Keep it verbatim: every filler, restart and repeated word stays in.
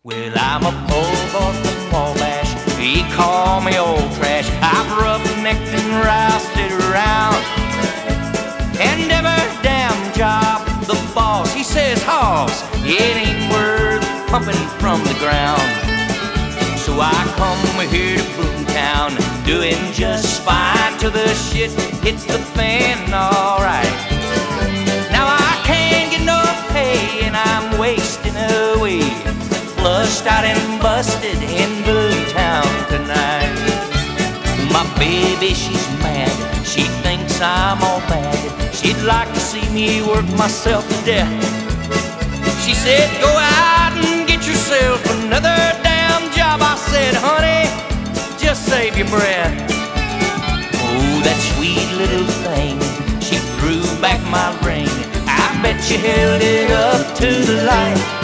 Well, I'm a poor boy from Wabash. He called me old trash. I've rough-necked and rousted around. And every damn job, the boss, he says, "Hoss, it ain't worth pumping from the ground." So I come here to Boomtown, doing just fine till the shit hits the fan, alright. Now I can't get no pay and I'm wasting away, flushed out and busted in Boomtown tonight. My baby, she's mad, she thinks I'm all bad. She'd like to see me work myself to death. She said, "Go out and get yourself another damn job." I said, "Honey, just save your breath." Oh, that sweet little thing, she threw back my ring. I bet she held it up to the light.